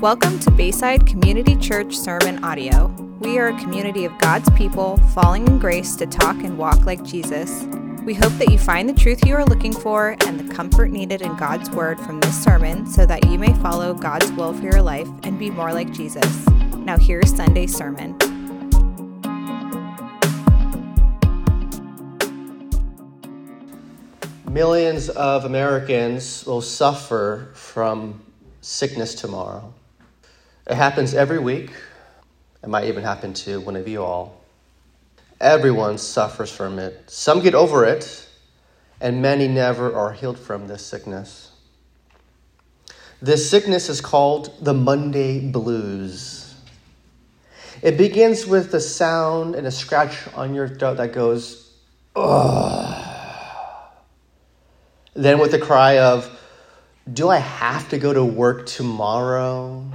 Welcome to Bayside Community Church Sermon Audio. We are a community of God's people falling in grace to talk and walk like Jesus. We hope that you find the truth you are looking for and the comfort needed in God's word from this sermon so that you may follow God's will for your life and be more like Jesus. Now here's Sunday's sermon. Millions of Americans will suffer from sickness tomorrow. It happens every week. It might even happen to one of you all. Everyone suffers from it. Some get over it, and many never are healed from this sickness. This sickness is called the Monday blues. It begins with a sound and a scratch on your throat that goes, ugh. Then with the cry of, do I have to go to work tomorrow?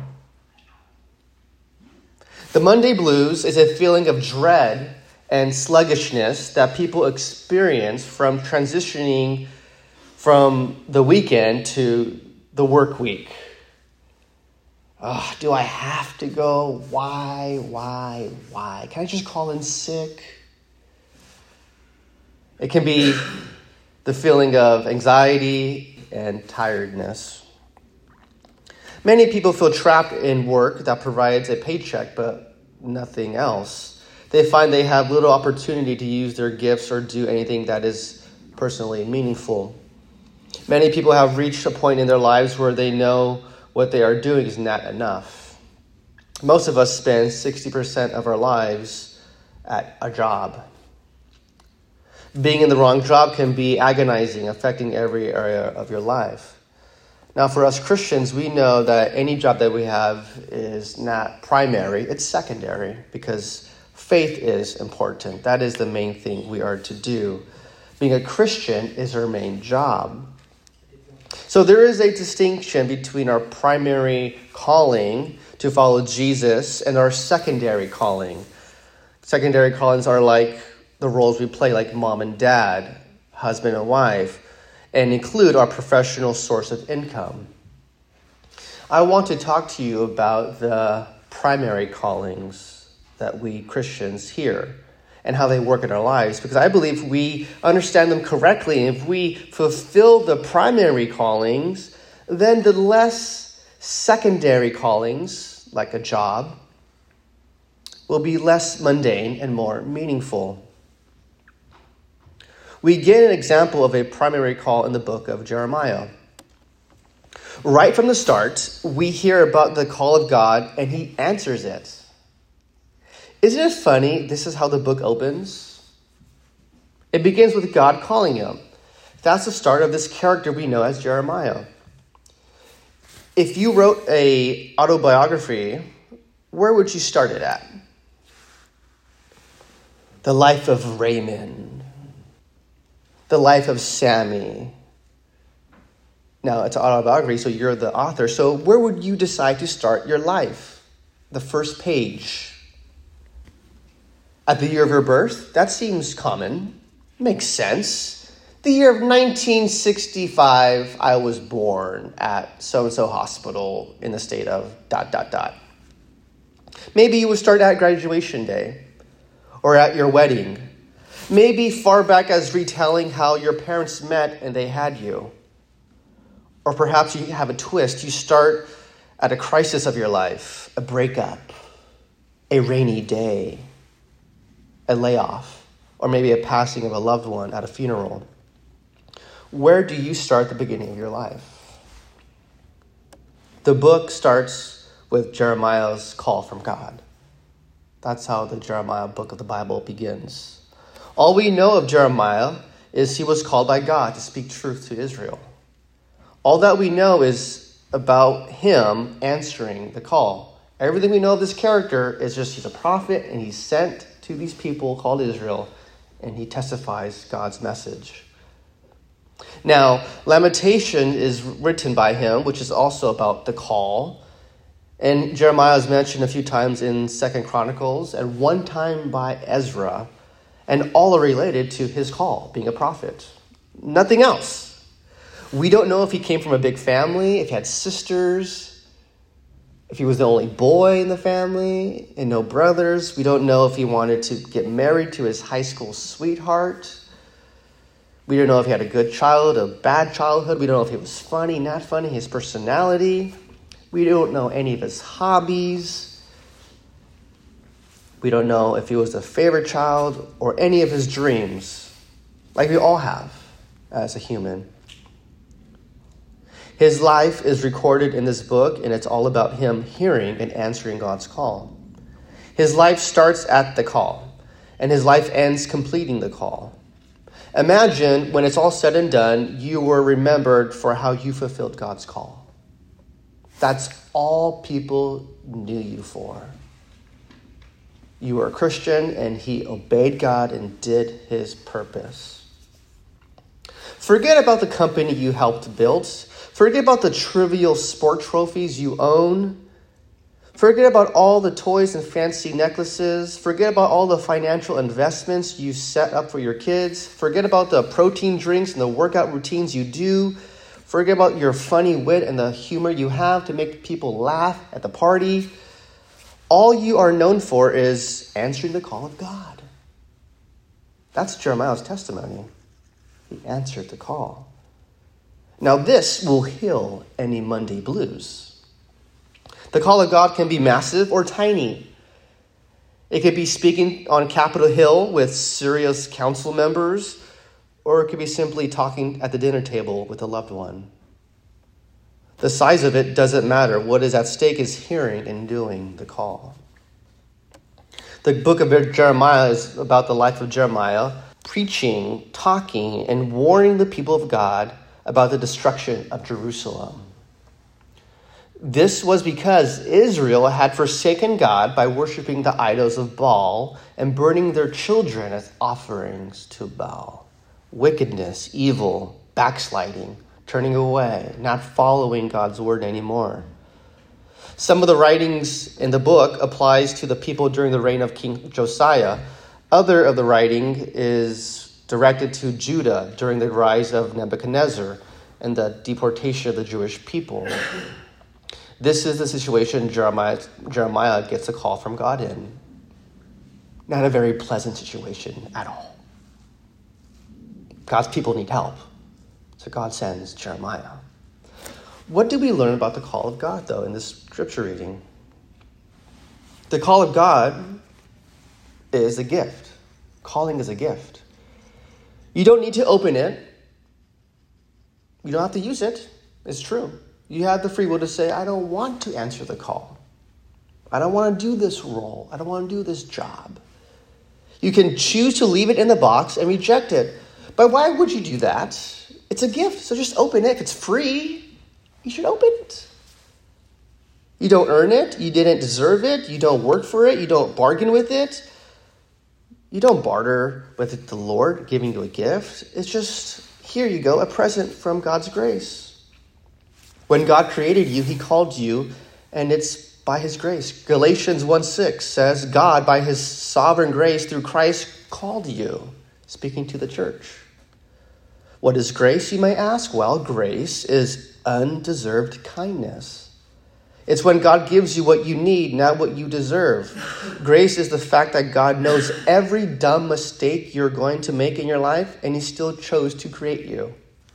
The Monday blues is a feeling of dread and sluggishness that people experience from transitioning from the weekend to the work week. Do I have to go? Why? Can I just call in sick? It can be the feeling of anxiety and tiredness. Many people feel trapped in work that provides a paycheck, but nothing else. They find they have little opportunity to use their gifts or do anything that is personally meaningful. Many people have reached a point in their lives where they know what they are doing is not enough. Most of us spend 60% of our lives at a job. Being in the wrong job can be agonizing, affecting every area of your life. Now, for us Christians, we know that any job that we have is not primary, it's secondary, because faith is important. That is the main thing we are to do. Being a Christian is our main job. So there is a distinction between our primary calling to follow Jesus and our secondary calling. Secondary callings are like the roles we play, like mom and dad, husband and wife, and include our professional source of income. I want to talk to you about the primary callings that we Christians hear and how they work in our lives, because I believe we understand them correctly. If we fulfill the primary callings, then the less secondary callings, like a job, will be less mundane and more meaningful. We get an example of a primary call in the book of Jeremiah. Right from the start, we hear about the call of God, and he answers it. Isn't it funny? This is how the book opens. It begins with God calling him. That's the start of this character we know as Jeremiah. If you wrote an autobiography, where would you start it at? The life of Raymond. The life of Sammy. Now, it's an autobiography, so you're the author. So where would you decide to start your life? The first page. At the year of your birth? That seems common. Makes sense. The year of 1965, I was born at so-and-so hospital in the state of ... Maybe you would start at graduation day or at your wedding. Maybe far back as retelling how your parents met and they had you. Or perhaps you have a twist. You start at a crisis of your life, a breakup, a rainy day, a layoff, or maybe a passing of a loved one at a funeral. Where do you start the beginning of your life? The book starts with Jeremiah's call from God. That's how the Jeremiah book of the Bible begins. All we know of Jeremiah is he was called by God to speak truth to Israel. All that we know is about him answering the call. Everything we know of this character is just he's a prophet and he's sent to these people called Israel, and he testifies God's message. Now, Lamentation is written by him, which is also about the call. And Jeremiah is mentioned a few times in 2 Chronicles and one time by Ezra. And all are related to his call, being a prophet. Nothing else. We don't know if he came from a big family, if he had sisters. if he was the only boy in the family and no brothers. We don't know if he wanted to get married to his high school sweetheart. We don't know if he had a good childhood, a bad childhood. We don't know if he was funny, not funny, his personality. We don't know any of his hobbies. We don't know if he was a favorite child or any of his dreams, like we all have as a human. His life is recorded in this book, and it's all about him hearing and answering God's call. His life starts at the call, and his life ends completing the call. Imagine when it's all said and done, you were remembered for how you fulfilled God's call. That's all people knew you for. You were a Christian, and he obeyed God and did his purpose. Forget about the company you helped build. Forget about the trivial sport trophies you own. Forget about all the toys and fancy necklaces. Forget about all the financial investments you set up for your kids. Forget about the protein drinks and the workout routines you do. Forget about your funny wit and the humor you have to make people laugh at the party. All you are known for is answering the call of God. That's Jeremiah's testimony. He answered the call. Now this will heal any Monday blues. The call of God can be massive or tiny. It could be speaking on Capitol Hill with serious council members, or it could be simply talking at the dinner table with a loved one. The size of it doesn't matter. What is at stake is hearing and doing the call. The book of Jeremiah is about the life of Jeremiah, preaching, talking, and warning the people of God about the destruction of Jerusalem. This was because Israel had forsaken God by worshiping the idols of Baal and burning their children as offerings to Baal. Wickedness, evil, backsliding, turning away, not following God's word anymore. Some of the writings in the book applies to the people during the reign of King Josiah. Other of the writing is directed to Judah during the rise of Nebuchadnezzar and the deportation of the Jewish people. This is the situation Jeremiah gets a call from God in. Not a very pleasant situation at all. God's people need help. So God sends Jeremiah. What do we learn about the call of God, though, in this scripture reading? The call of God is a gift. Calling is a gift. You don't need to open it. You don't have to use it. It's true. You have the free will to say, I don't want to answer the call. I don't want to do this role. I don't want to do this job. You can choose to leave it in the box and reject it. But why would you do that? It's a gift, so just open it. If it's free, you should open it. You don't earn it. You didn't deserve it. You don't work for it. You don't bargain with it. You don't barter with the Lord giving you a gift. It's just, here you go, a present from God's grace. When God created you, he called you, and it's by his grace. Galatians 1:6 says, God, by his sovereign grace through Christ, called you, speaking to the church. What is grace, you may ask? Well, grace is undeserved kindness. It's when God gives you what you need, not what you deserve. Grace is the fact that God knows every dumb mistake you're going to make in your life, and he still chose to create you.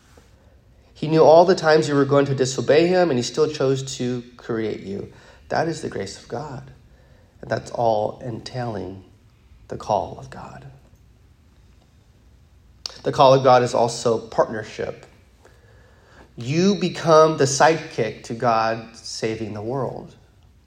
He knew all the times you were going to disobey him, and he still chose to create you. That is the grace of God. And that's all entailing the call of God. The call of God is also partnership. You become the sidekick to God saving the world.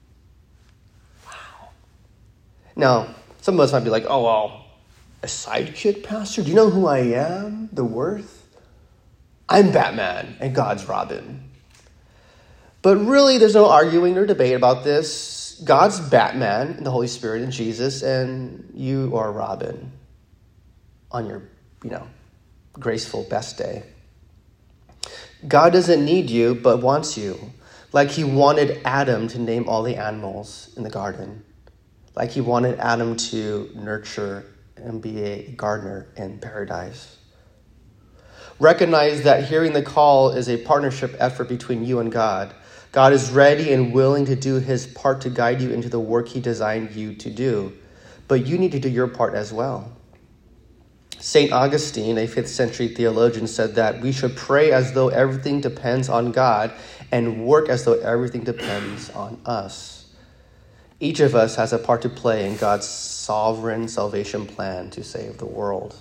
Wow. Now, some of us might be like, oh, well, a sidekick, Pastor? Do you know who I am? The worth? I'm Batman and God's Robin. But really, there's no arguing or debate about this. God's Batman and the Holy Spirit and Jesus, and you are Robin on your, graceful best day. God doesn't need you, but wants you. Like he wanted Adam to name all the animals in the garden. Like he wanted Adam to nurture and be a gardener in paradise. Recognize that hearing the call is a partnership effort between you and God. God is ready and willing to do his part to guide you into the work he designed you to do. But you need to do your part as well. St. Augustine, a 5th century theologian, said that we should pray as though everything depends on God and work as though everything depends on us. Each of us has a part to play in God's sovereign salvation plan to save the world.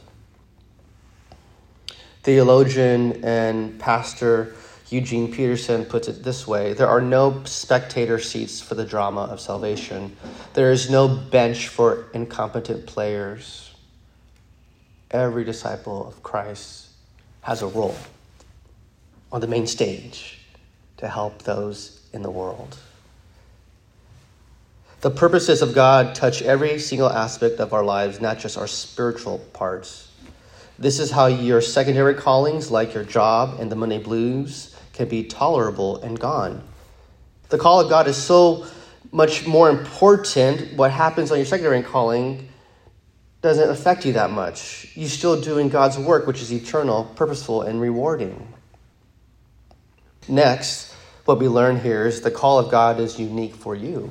Theologian and pastor Eugene Peterson puts it this way: there are no spectator seats for the drama of salvation. There is no bench for incompetent players. Every disciple of Christ has a role on the main stage to help those in the world. The purposes of God touch every single aspect of our lives, not just our spiritual parts. This is how your secondary callings, like your job and the Monday blues, can be tolerable and gone. The call of God is so much more important. What happens on your secondary calling doesn't affect you that much. You're still doing God's work, which is eternal, purposeful, and rewarding. Next, what we learn here is the call of God is unique for you.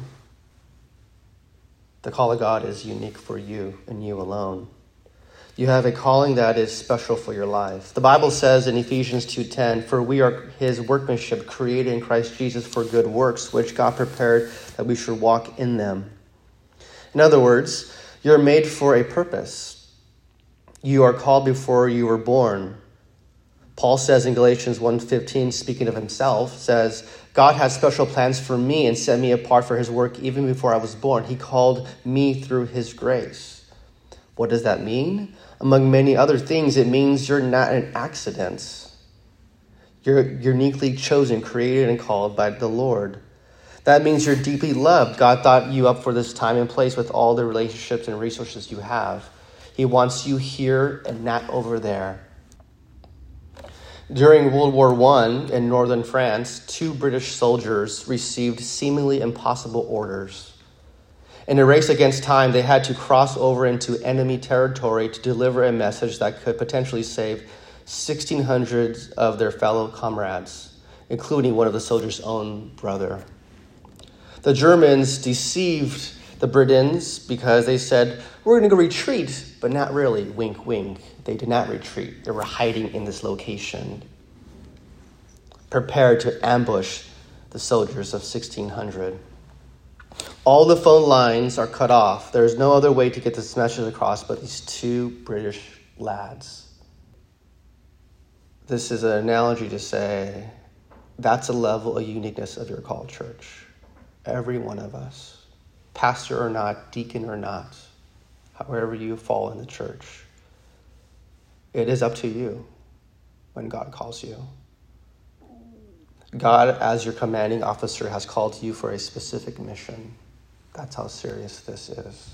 The call of God is unique for you and you alone. You have a calling that is special for your life. The Bible says in Ephesians 2:10, "For we are his workmanship, created in Christ Jesus for good works, which God prepared that we should walk in them." In other words, you're made for a purpose. You are called before you were born. Paul says in Galatians 1:15, speaking of himself, says, "God has special plans for me and set me apart for his work even before I was born. He called me through his grace." What does that mean? Among many other things, it means you're not an accident. You're uniquely chosen, created, and called by the Lord. That means you're deeply loved. God thought you up for this time and place with all the relationships and resources you have. He wants you here and not over there. During World War I in northern France, 2 British soldiers received seemingly impossible orders. In a race against time, they had to cross over into enemy territory to deliver a message that could potentially save 1,600 of their fellow comrades, including one of the soldiers' own brother. The Germans deceived the Britons because they said, "We're going to go retreat," but not really. Wink, wink. They did not retreat. They were hiding in this location, prepared to ambush the soldiers of 1,600. All the phone lines are cut off. There is no other way to get this message across but these 2 British lads. This is an analogy to say that's a level of uniqueness of your call, church. Every one of us, pastor or not, deacon or not, however you fall in the church, it is up to you when God calls you. God, as your commanding officer, has called you for a specific mission. That's how serious this is.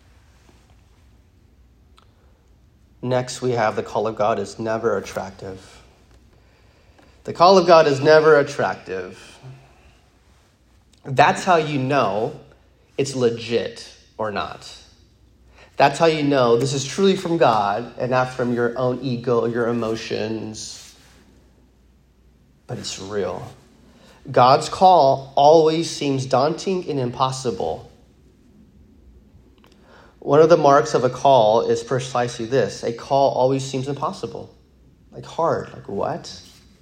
Next, we have the call of God is never attractive. The call of God is never attractive. That's how you know it's legit or not. That's how you know this is truly from God and not from your own ego, your emotions. But it's real. God's call always seems daunting and impossible. One of the marks of a call is precisely this. A call always seems impossible. Like hard. Like what?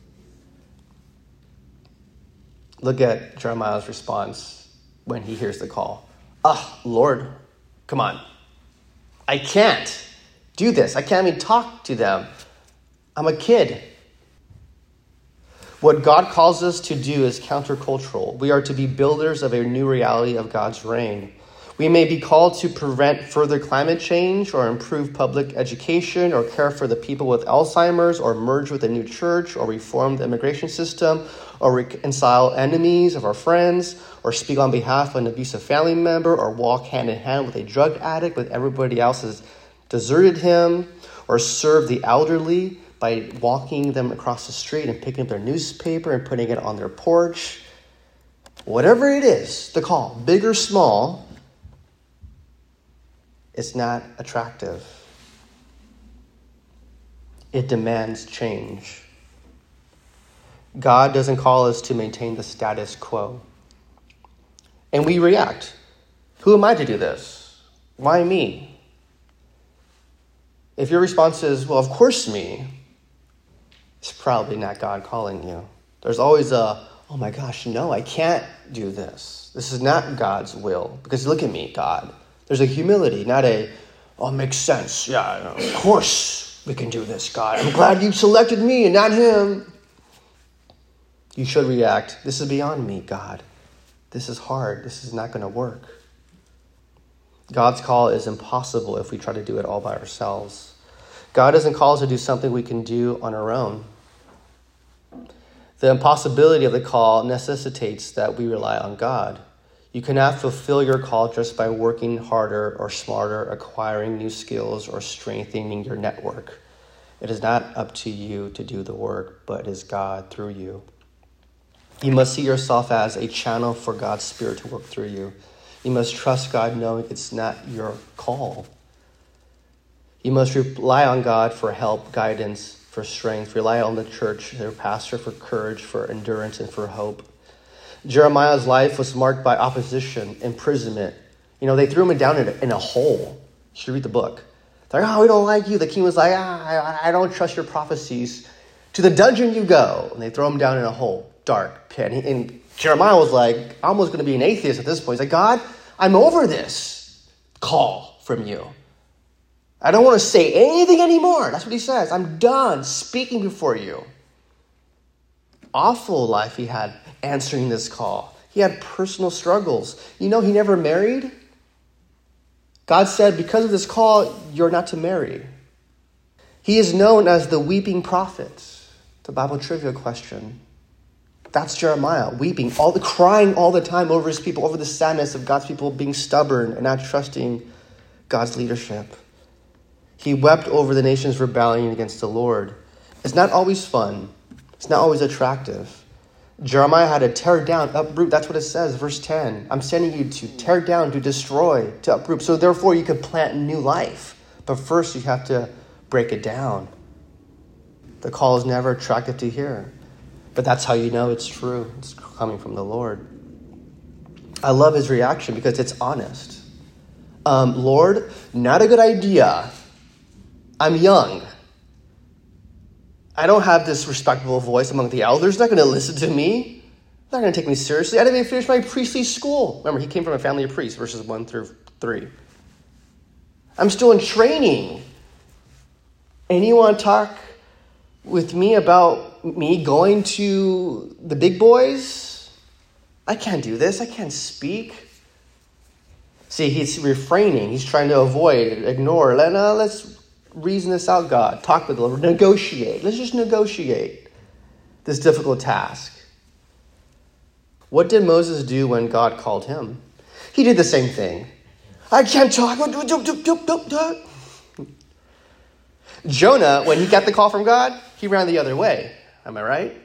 Look at Jeremiah's response when he hears the call. Lord, come on. I can't do this. I can't even talk to them. I'm a kid. What God calls us to do is countercultural. We are to be builders of a new reality of God's reign. We may be called to prevent further climate change or improve public education or care for the people with Alzheimer's or merge with a new church or reform the immigration system or reconcile enemies of our friends or speak on behalf of an abusive family member or walk hand in hand with a drug addict when everybody else has deserted him or serve the elderly by walking them across the street and picking up their newspaper and putting it on their porch. Whatever it is, the call, big or small, it's not attractive. It demands change. God doesn't call us to maintain the status quo. And we react. Who am I to do this? Why me? If your response is, well, of course me, it's probably not God calling you. There's always a, oh my gosh, no, I can't do this. This is not God's will. Because look at me, God. There's a humility, not a, oh, it makes sense. Yeah, of course we can do this, God. I'm glad you selected me and not him. You should react, this is beyond me, God. This is hard. This is not going to work. God's call is impossible if we try to do it all by ourselves. God doesn't call us to do something we can do on our own. The impossibility of the call necessitates that we rely on God. You cannot fulfill your call just by working harder or smarter, acquiring new skills, or strengthening your network. It is not up to you to do the work, but it is God through you. You must see yourself as a channel for God's Spirit to work through you. You must trust God knowing it's not your call. You must rely on God for help, guidance, for strength. Rely on the church, their pastor, for courage, for endurance, and for hope. Jeremiah's life was marked by opposition, imprisonment. They threw him down in a hole. You should read the book. They're like, oh, we don't like you. The king was like, I don't trust your prophecies. To the dungeon you go. And they throw him down in a hole, dark pit. And Jeremiah was like, almost going to be an atheist at this point. He's like, God, I'm over this call from you. I don't want to say anything anymore. That's what he says. I'm done speaking before you. Awful life he had answering this call. He had personal struggles. He never married. God said, because of this call, you're not to marry. He is known as the weeping prophet. The Bible trivia question. That's Jeremiah, weeping, crying all the time over his people, over the sadness of God's people being stubborn and not trusting God's leadership. He wept over the nation's rebellion against the Lord. It's not always fun. It's not always attractive. Jeremiah had to tear down, uproot. That's what it says, verse 10. I'm sending you to tear down, to destroy, to uproot. So therefore you could plant new life. But first you have to break it down. The call is never attractive to hear. But that's how you know it's true. It's coming from the Lord. I love his reaction because it's honest. Lord, not a good idea. I'm young. I don't have this respectable voice among the elders. They're not going to listen to me. They're not going to take me seriously. I didn't even finish my priestly school. Remember, he came from a family of priests, verses 1 through 3. I'm still in training. And you want to talk with me about me going to the big boys? I can't do this. I can't speak. See, he's refraining. He's trying to avoid, ignore. Let's reason this out, God. Talk with the Lord. Negotiate. Let's just negotiate this difficult task. What did Moses do when God called him? He did the same thing. I can't talk. Jonah, when he got the call from God, he ran the other way. Am I right?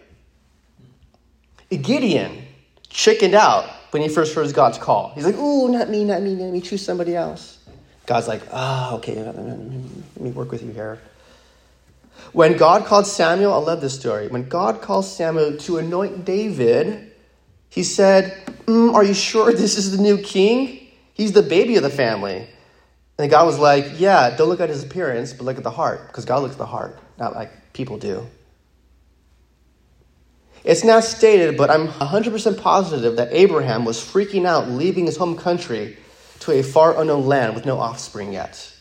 Gideon chickened out when he first heard God's call. He's like, ooh, not me, choose somebody else. God's like, okay, let me work with you here. When God called Samuel, I love this story. When God called Samuel to anoint David, he said, are you sure this is the new king? He's the baby of the family. And God was like, yeah, don't look at his appearance, but look at the heart. Because God looks at the heart, not like people do. It's not stated, but I'm 100% positive that Abraham was freaking out, leaving his home country to a far unknown land with no offspring yet.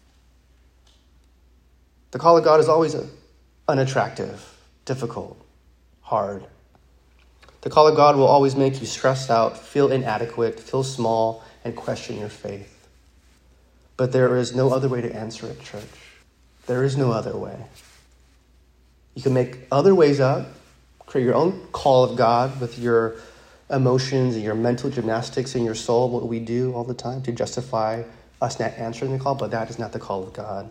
The call of God is always unattractive, difficult, hard. The call of God will always make you stressed out, feel inadequate, feel small, and question your faith. But there is no other way to answer it, church. There is no other way. You can make other ways up, create your own call of God with your emotions and your mental gymnastics in your soul, what we do all the time to justify us not answering the call, but that is not the call of God.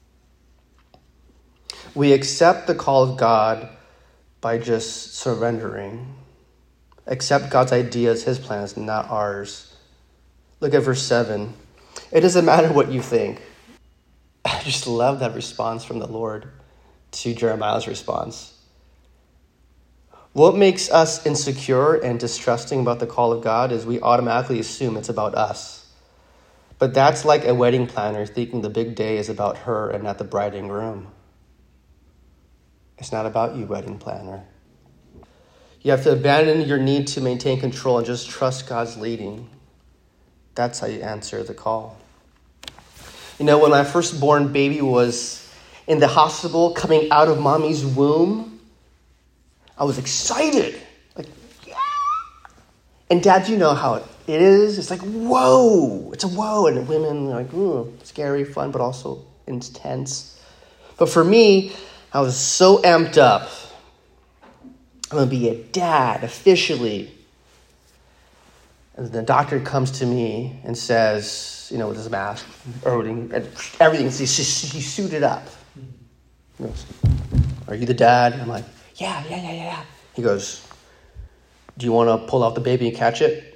We accept the call of God by just surrendering. Accept God's ideas, his plans, not ours. Look at verse 7. It doesn't matter what you think. I just love that response from the Lord. to Jeremiah's response. What makes us insecure and distrusting about the call of God is we automatically assume it's about us. But that's like a wedding planner thinking the big day is about her and not the bride and groom. It's not about you, wedding planner. You have to abandon your need to maintain control and just trust God's leading. That's how you answer the call. When my firstborn baby was in the hospital coming out of mommy's womb, I was excited. Like, yeah. And Dad, you know how it is. It's like, whoa. It's a whoa. And women are like, ooh, scary, fun, but also intense. But for me, I was so amped up. I'm going to be a dad officially. And the doctor comes to me and says, with his mask, everything, he's suited up. He goes, are you the dad? I'm like, yeah. He goes, do you want to pull out the baby and catch it?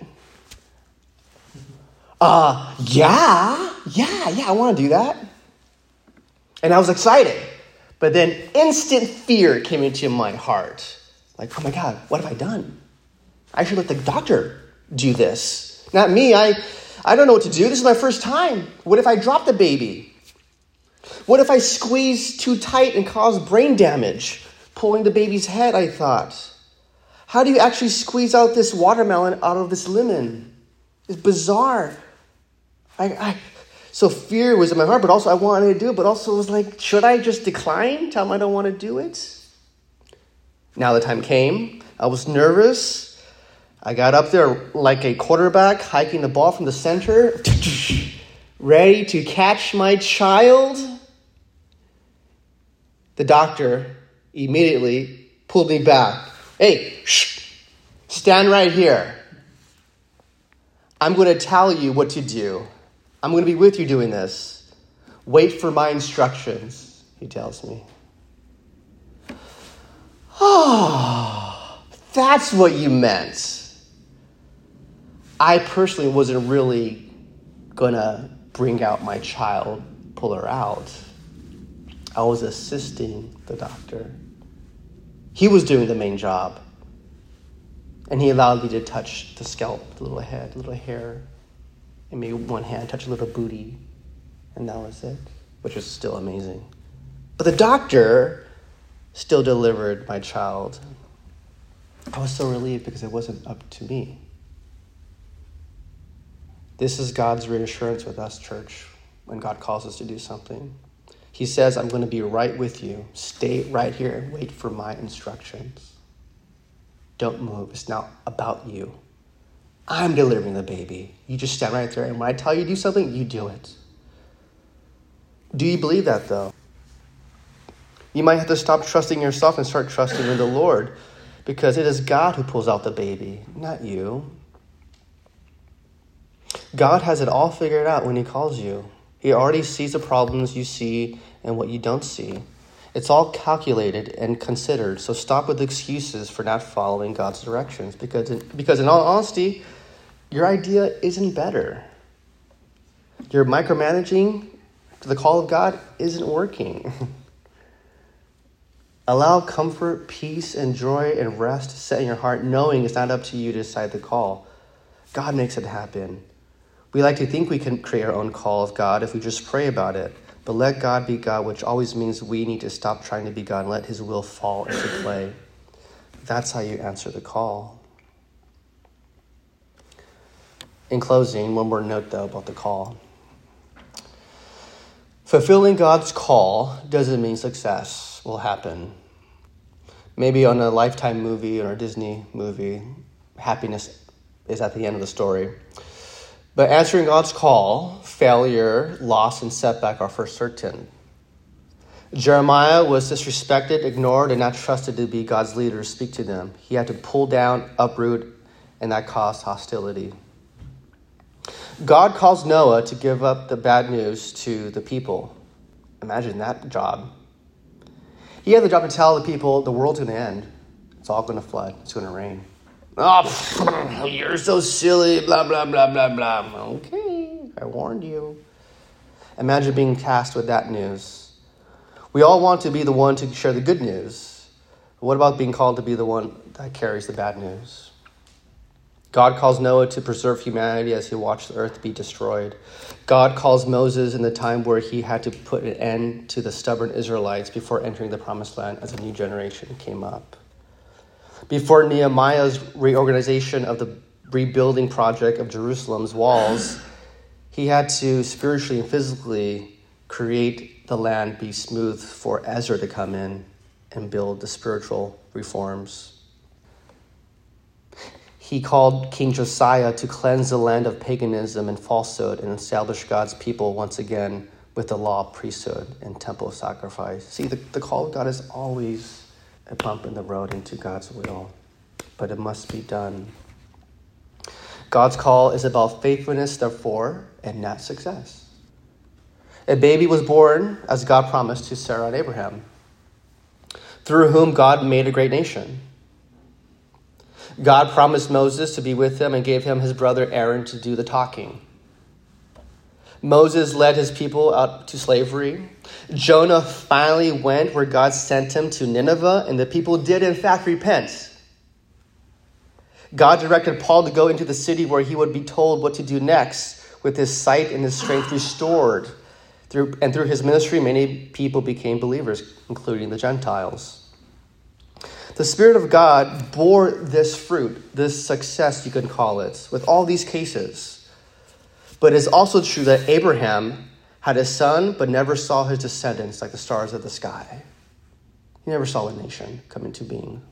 Yeah, I want to do that. And I was excited. But then instant fear came into my heart. Like, oh my God, what have I done? I should let the doctor do this. Not me. I don't know what to do. This is my first time. What if I drop the baby? What if I squeeze too tight and cause brain damage? Pulling the baby's head, I thought. How do you actually squeeze out this watermelon out of this lemon? It's bizarre. So fear was in my heart, but also I wanted to do it, but also was like, should I just decline? Tell them I don't want to do it? Now the time came. I was nervous. I got up there like a quarterback, hiking the ball from the center, ready to catch my child. The doctor immediately pulled me back. Hey, stand right here. I'm going to tell you what to do. I'm going to be with you doing this. Wait for my instructions, he tells me. Oh, that's what you meant. I personally wasn't really going to bring out my child, pull her out. I was assisting the doctor. He was doing the main job. And he allowed me to touch the scalp, the little head, little hair. And maybe one hand touch a little booty. And that was it, which was still amazing. But the doctor still delivered my child. I was so relieved because it wasn't up to me. This is God's reassurance with us, church, when God calls us to do something. He says, I'm going to be right with you. Stay right here and wait for my instructions. Don't move. It's not about you. I'm delivering the baby. You just stand right there, and when I tell you to do something, you do it. Do you believe that, though? You might have to stop trusting yourself and start trusting in the Lord, because it is God who pulls out the baby, not you. God has it all figured out when he calls you. He already sees the problems you see and what you don't see. It's all calculated and considered, so stop with excuses for not following God's directions, because in all honesty, your idea isn't better. Your micromanaging the call of God isn't working. Allow comfort, peace, and joy and rest to set in your heart, knowing it's not up to you to decide the call. God makes it happen. We like to think we can create our own call of God if we just pray about it. But let God be God, which always means we need to stop trying to be God and let his will fall into play. That's how you answer the call. In closing, one more note, though, about the call. Fulfilling God's call doesn't mean success will happen. Maybe on a Lifetime movie or a Disney movie, happiness is at the end of the story. But answering God's call, failure, loss, and setback are for certain. Jeremiah was disrespected, ignored, and not trusted to be God's leader to speak to them. He had to pull down, uproot, and that caused hostility. God calls Noah to give up the bad news to the people. Imagine that job. He had the job to tell the people the world's going to end. It's all going to flood. It's going to rain. Oh, you're so silly, blah, blah, blah, blah, blah. Okay, I warned you. Imagine being tasked with that news. We all want to be the one to share the good news. What about being called to be the one that carries the bad news? God calls Noah to preserve humanity as he watched the earth be destroyed. God calls Moses in the time where he had to put an end to the stubborn Israelites before entering the promised land as a new generation came up. Before Nehemiah's reorganization of the rebuilding project of Jerusalem's walls, he had to spiritually and physically create the land be smooth for Ezra to come in and build the spiritual reforms. He called King Josiah to cleanse the land of paganism and falsehood and establish God's people once again with the law of priesthood and temple sacrifice. See, the call of God is always a bump in the road into God's will, but it must be done. God's call is about faithfulness, therefore, and not success. A baby was born as God promised to Sarah and Abraham, through whom God made a great nation. God promised Moses to be with him and gave him his brother Aaron to do the talking. Moses led his people out to slavery. Jonah finally went where God sent him to Nineveh, and the people did in fact repent. God directed Paul to go into the city where he would be told what to do next, with his sight and his strength restored. Through his ministry, many people became believers, including the Gentiles. The Spirit of God bore this fruit, this success, you can call it, with all these cases. But it's also true that Abraham had a son, but never saw his descendants like the stars of the sky. He never saw a nation come into being.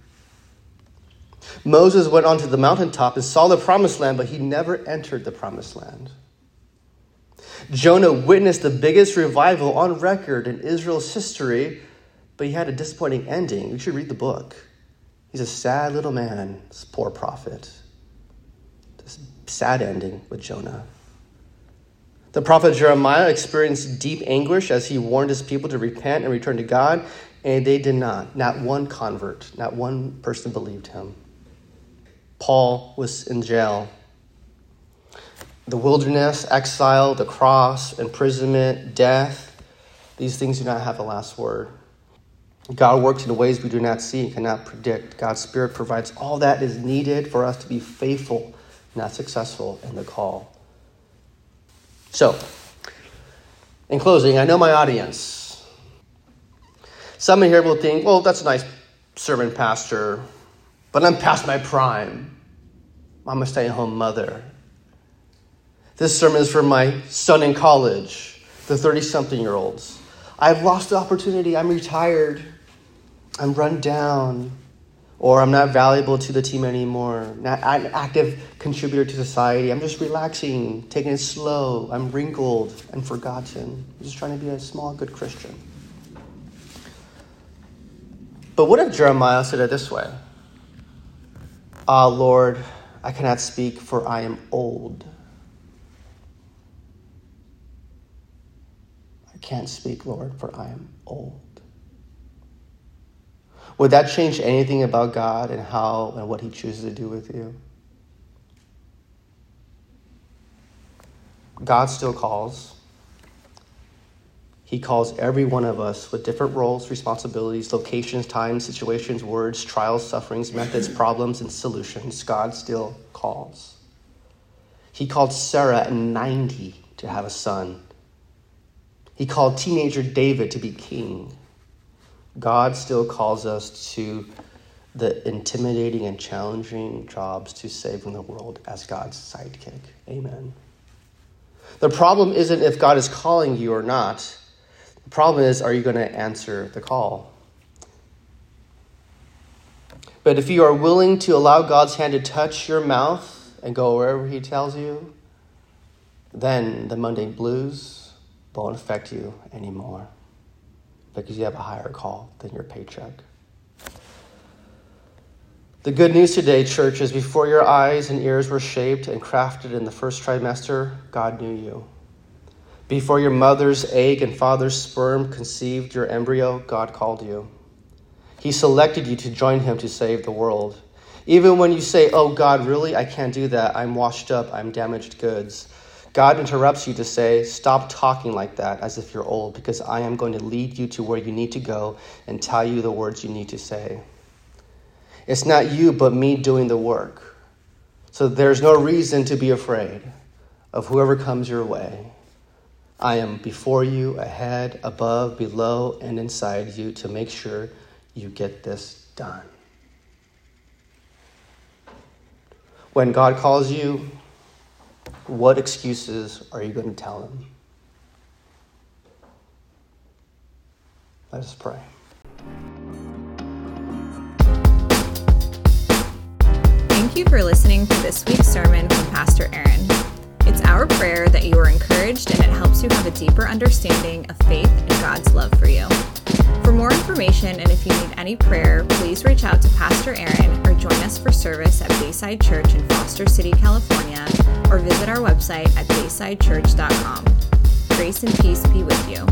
Moses went onto the mountaintop and saw the promised land, but he never entered the promised land. Jonah witnessed the biggest revival on record in Israel's history, but he had a disappointing ending. You should read the book. He's a sad little man, this poor prophet. This sad ending with Jonah. The prophet Jeremiah experienced deep anguish as he warned his people to repent and return to God, and they did not. Not one convert, not one person believed him. Paul was in jail. The wilderness, exile, the cross, imprisonment, death, these things do not have the last word. God works in ways we do not see and cannot predict. God's Spirit provides all that is needed for us to be faithful, not successful in the call. So, in closing, I know my audience. Some in here will think, well, that's a nice sermon, Pastor, but I'm past my prime. I'm a stay-at-home mother. This sermon is for my son in college, the 30-something-year-olds. I've lost the opportunity. I'm retired. I'm run down. Or I'm not valuable to the team anymore. Not an active contributor to society. I'm just relaxing, taking it slow. I'm wrinkled and forgotten. I'm just trying to be a small, good Christian. But what if Jeremiah said it this way? Ah, Lord, I cannot speak, for I am old. I can't speak, Lord, for I am old. Would that change anything about God and how and what he chooses to do with you? God still calls. He calls every one of us with different roles, responsibilities, locations, times, situations, words, trials, sufferings, methods, problems, and solutions. God still calls. He called Sarah at 90 to have a son. He called teenager David to be king. God still calls us to the intimidating and challenging jobs to saving the world as God's sidekick. Amen. The problem isn't if God is calling you or not. The problem is, are you going to answer the call? But if you are willing to allow God's hand to touch your mouth and go wherever he tells you, then the mundane blues won't affect you anymore, because you have a higher call than your paycheck. The good news today, church, is before your eyes and ears were shaped and crafted in the first trimester, God knew you. Before your mother's egg and father's sperm conceived your embryo, God called you. He selected you to join him to save the world. Even when you say, oh, God, really? I can't do that. I'm washed up. I'm damaged goods. God interrupts you to say, stop talking like that as if you're old, because I am going to lead you to where you need to go and tell you the words you need to say. It's not you, but me doing the work. So there's no reason to be afraid of whoever comes your way. I am before you, ahead, above, below, and inside you to make sure you get this done. When God calls you, what excuses are you going to tell him? Let us pray. Thank you for listening to this week's sermon from Pastor Aaron. It's our prayer that you are encouraged and it helps you have a deeper understanding of faith and God's love for you. For more information and if you need any prayer, please reach out to Pastor Aaron or join us for service at Bayside Church in Foster City, California, or visit our website at baysidechurch.com. Grace and peace be with you.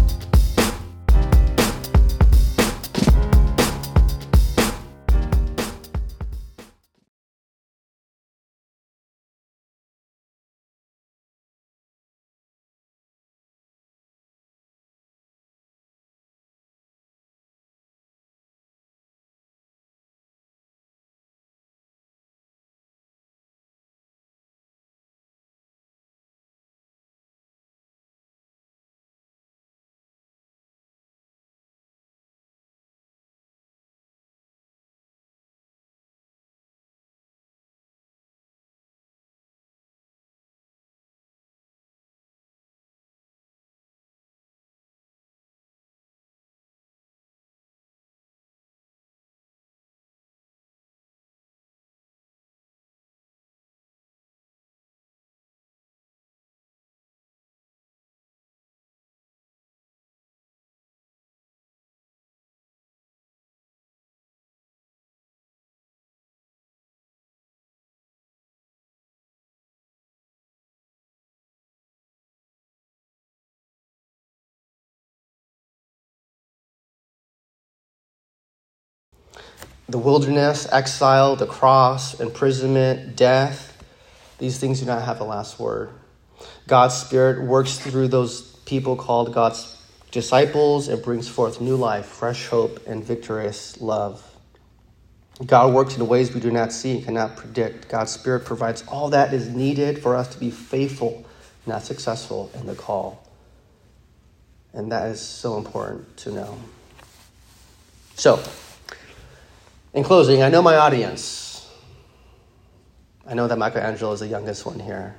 The wilderness, exile, the cross, imprisonment, death, these things do not have the last word. God's Spirit works through those people called God's disciples and brings forth new life, fresh hope, and victorious love. God works in ways we do not see and cannot predict. God's Spirit provides all that is needed for us to be faithful, not successful in the call. And that is so important to know. So, in closing, I know my audience. I know that Michelangelo is the youngest one here.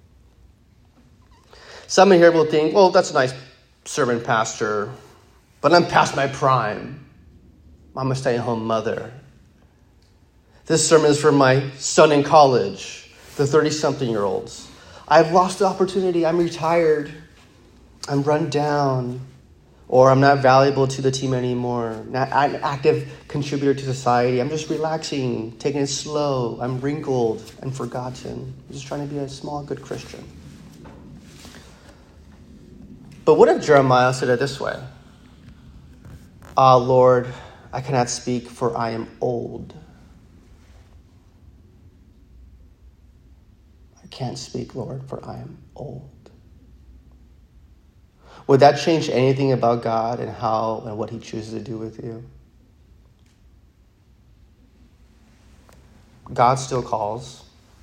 Some in here will think, well, that's a nice sermon, Pastor, but I'm past my prime. I'm a stay-at-home mother. This sermon is for my son in college, the 30-something-year-olds. I've lost the opportunity. I'm retired. I'm run down. Or I'm not valuable to the team anymore. Not an active contributor to society. I'm just relaxing, taking it slow. I'm wrinkled and forgotten. I'm just trying to be a small, good Christian. But what if Jeremiah said it this way? Ah, Lord, I cannot speak, for I am old. I can't speak, Lord, for I am old. Would that change anything about God and how and what he chooses to do with you? God still calls.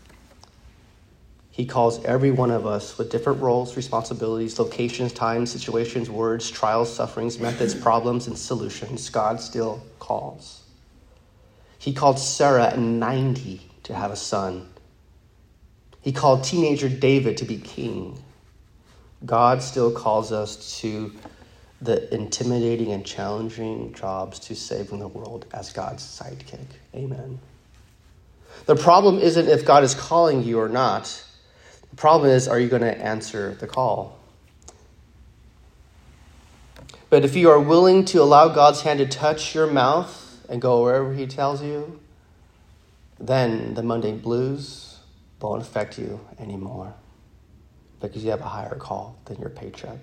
He calls every one of us with different roles, responsibilities, locations, times, situations, words, trials, sufferings, methods, problems, and solutions. God still calls. He called Sarah at 90 to have a son. He called teenager David to be king. God still calls us to the intimidating and challenging jobs to saving the world as God's sidekick. Amen. The problem isn't if God is calling you or not. The problem is, are you going to answer the call? But if you are willing to allow God's hand to touch your mouth and go wherever he tells you, then the mundane blues won't affect you anymore. Because you have a higher call than your paycheck.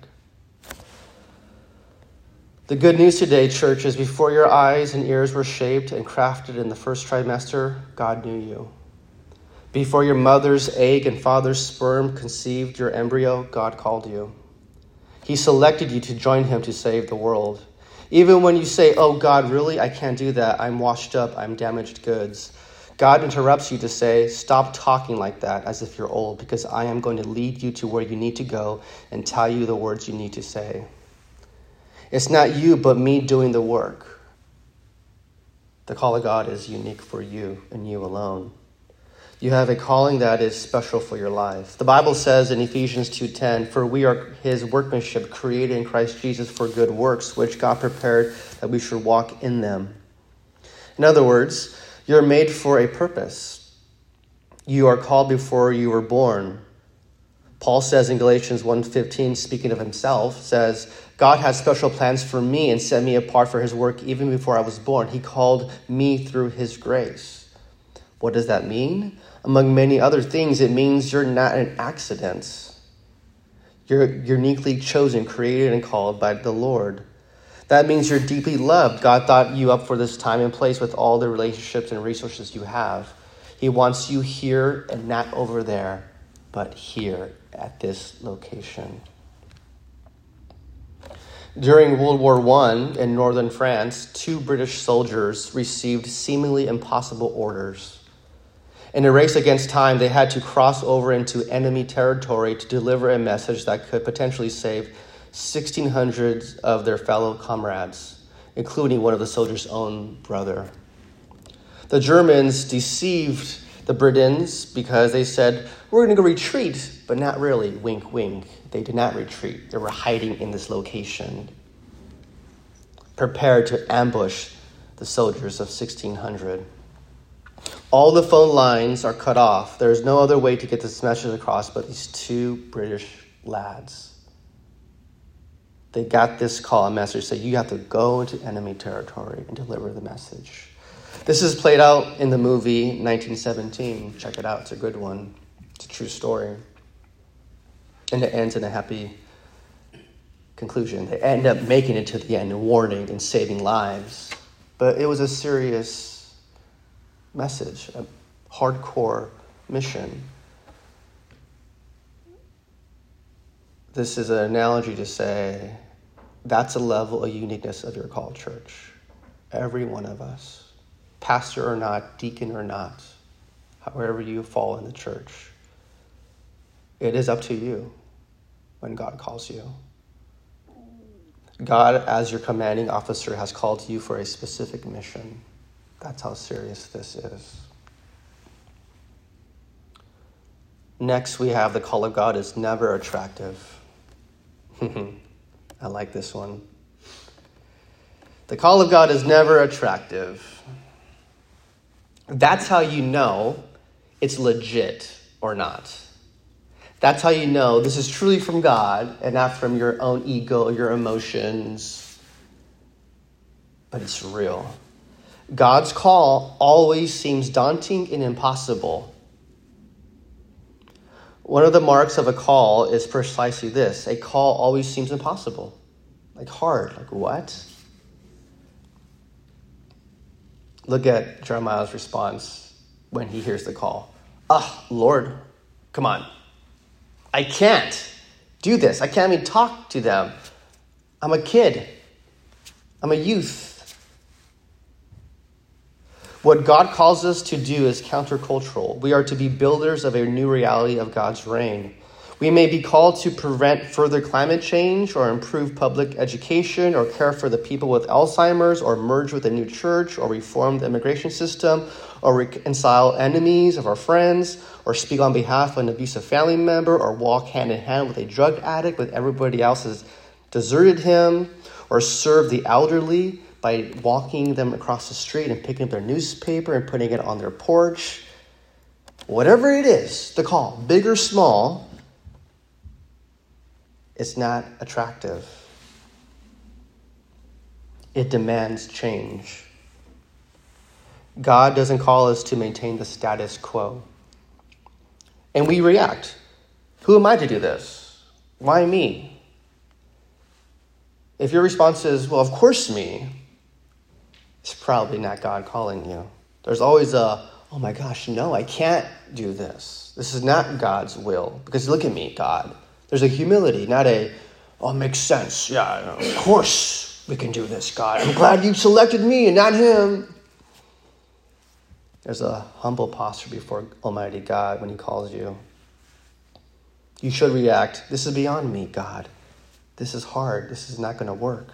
The good news today, church, is before your eyes and ears were shaped and crafted in the first trimester, God knew you. Before your mother's egg and father's sperm conceived your embryo, God called you. He selected you to join him to save the world. Even when you say, oh God, really? I can't do that. I'm washed up. I'm damaged goods. God interrupts you to say, stop talking like that as if you're old, because I am going to lead you to where you need to go and tell you the words you need to say. It's not you, but me doing the work. The call of God is unique for you and you alone. You have a calling that is special for your life. The Bible says in Ephesians 2:10, for we are his workmanship, created in Christ Jesus for good works, which God prepared that we should walk in them. In other words, you're made for a purpose. You are called before you were born. Paul says in Galatians 1:15, speaking of himself, says, God has special plans for me and set me apart for his work even before I was born. He called me through his grace. What does that mean? Among many other things, it means you're not an accident. You're uniquely chosen, created, and called by the Lord. That means you're deeply loved. God thought you up for this time and place with all the relationships and resources you have. He wants you here and not over there, but here at this location. During World War I in northern France, 2 British soldiers received seemingly impossible orders. In a race against time, they had to cross over into enemy territory to deliver a message that could potentially save 1,600 of their fellow comrades, including one of the soldiers' own brother. The Germans deceived the Britons because they said, we're going to go retreat, but not really, wink, wink. They did not retreat. They were hiding in this location, prepared to ambush the soldiers of 1,600. All the phone lines are cut off. There's no other way to get this message across but these 2 British lads. They got this call, a message, that you have to go into enemy territory and deliver the message. This is played out in the movie 1917. Check it out. It's a good one. It's a true story. And it ends in a happy conclusion. They end up making it to the end and warning and saving lives. But it was a serious message, a hardcore mission. This is an analogy to say that's a level of uniqueness of your called church. Every one of us, pastor or not, deacon or not, however you fall in the church, it is up to you when God calls you. God, as your commanding officer, has called you for a specific mission. That's how serious this is. Next, we have the call of God is never attractive. I like this one. The call of God is never attractive. That's how you know it's legit or not. That's how you know this is truly from God and not from your own ego or your emotions. But it's real. God's call always seems daunting and impossible. One of the marks of a call is precisely this. A call always seems impossible. Like hard. Like what? Look at Jeremiah's response when he hears the call. Lord, come on. I can't do this. I can't even talk to them. I'm a kid. I'm a youth. What God calls us to do is countercultural. We are to be builders of a new reality of God's reign. We may be called to prevent further climate change or improve public education or care for the people with Alzheimer's or merge with a new church or reform the immigration system or reconcile enemies of our friends or speak on behalf of an abusive family member or walk hand in hand with a drug addict when everybody else has deserted him or serve the elderly by walking them across the street and picking up their newspaper and putting it on their porch. Whatever it is, the call, big or small, it's not attractive. It demands change. God doesn't call us to maintain the status quo. And we react. Who am I to do this? Why me? If your response is, well, of course me, it's probably not God calling you. There's always a oh my gosh, no, I can't do this. This is not God's will. Because look at me, God. There's a humility, not a, oh, it makes sense. Yeah, of course we can do this, God. I'm glad you selected me and not him. There's a humble posture before Almighty God when he calls you. You should react, this is beyond me, God. This is hard. This is not going to work.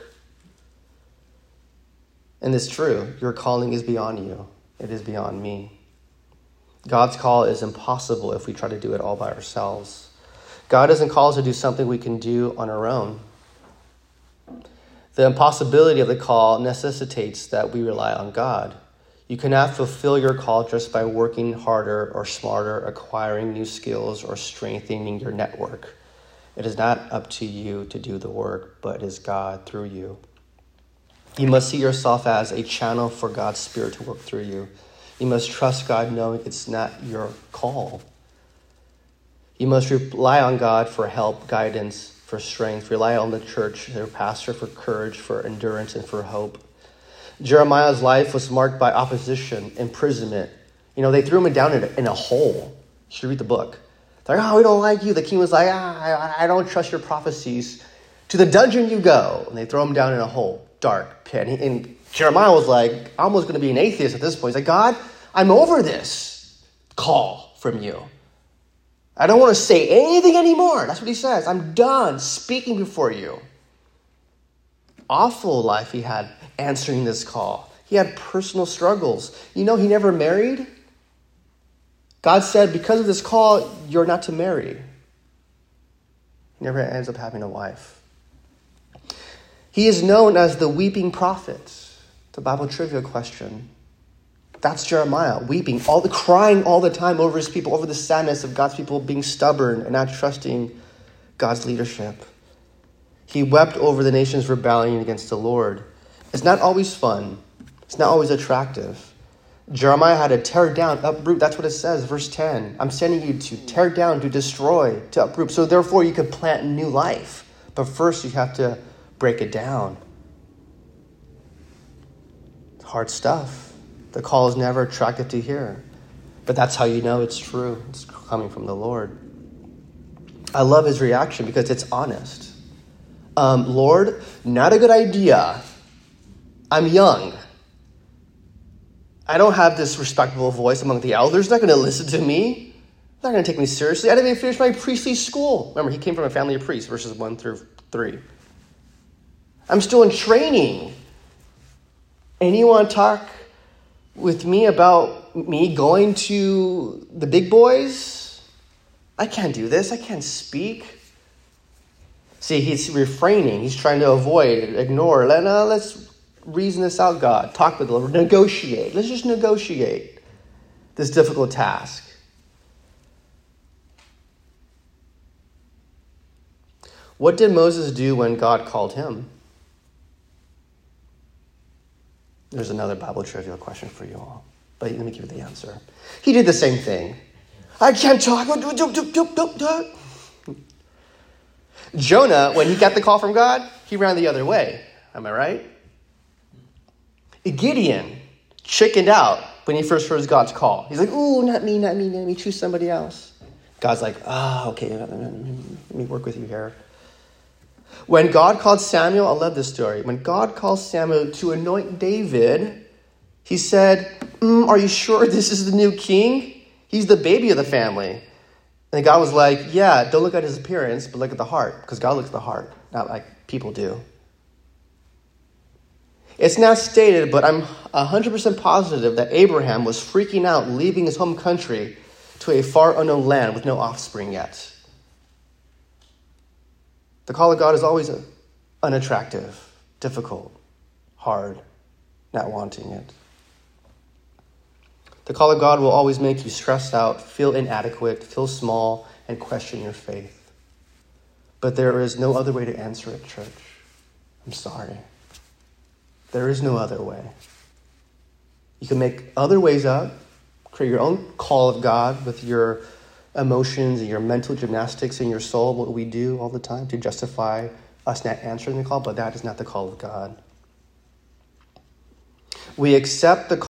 And it's true. Your calling is beyond you. It is beyond me. God's call is impossible if we try to do it all by ourselves. God doesn't call us to do something we can do on our own. The impossibility of the call necessitates that we rely on God. You cannot fulfill your call just by working harder or smarter, acquiring new skills, or strengthening your network. It is not up to you to do the work, but it is God through you. You must see yourself as a channel for God's Spirit to work through you. You must trust God knowing it's not your call. You must rely on God for help, guidance, for strength. Rely on the church, their pastor, for courage, for endurance, and for hope. Jeremiah's life was marked by opposition, imprisonment. They threw him down in a hole. You should read the book. They're like, oh, we don't like you. The king was like, I don't trust your prophecies. To the dungeon you go. And they throw him down in a hole, dark pit. And Jeremiah was like, almost going to be an atheist at this point. He's like, God, I'm over this call from you. I don't want to say anything anymore. That's what he says. I'm done speaking before you. Awful life he had answering this call. He had personal struggles. He never married. God said, because of this call, you're not to marry. He never ends up having a wife. He is known as the weeping prophet. It's a Bible trivia question. That's Jeremiah, weeping, crying all the time over his people, over the sadness of God's people being stubborn and not trusting God's leadership. He wept over the nation's rebellion against the Lord. It's not always fun. It's not always attractive. Jeremiah had to tear down, uproot. That's what it says, verse 10. I'm sending you to tear down, to destroy, to uproot. So therefore you can plant new life. But first you have to break it down. It's hard stuff. The call is never attractive to hear. But that's how you know it's true. It's coming from the Lord. I love his reaction because it's honest. Lord, not a good idea. I'm young. I don't have this respectable voice among the elders. They're not going to listen to me. They're not going to take me seriously. I didn't even finish my priestly school. Remember, he came from a family of priests, verses 1 through 3. I'm still in training. And you want to talk with me about me going to the big boys? I can't do this. I can't speak. See, he's refraining. He's trying to avoid, ignore. Let's reason this out, God. Talk with the Lord. Negotiate. Let's just negotiate this difficult task. What did Moses do when God called him? There's another Bible trivia question for you all. But let me give you the answer. He did the same thing. I can't talk. Jonah, when he got the call from God, he ran the other way. Am I right? Gideon chickened out when he first heard God's call. He's like, ooh, not me, choose somebody else. God's like, okay, let me work with you here. When God called Samuel, I love this story. When God called Samuel to anoint David, he said, are you sure this is the new king? He's the baby of the family. And God was like, yeah, don't look at his appearance, but look at the heart. Because God looks at the heart, not like people do. It's not stated, but I'm 100% positive that Abraham was freaking out, leaving his home country to a far unknown land with no offspring yet. The call of God is always unattractive, difficult, hard, not wanting it. The call of God will always make you stressed out, feel inadequate, feel small, and question your faith. But there is no other way to answer it, church. I'm sorry. There is no other way. You can make other ways up, create your own call of God with your emotions and your mental gymnastics in your soul, what we do all the time to justify us not answering the call, but that is not the call of God. We accept the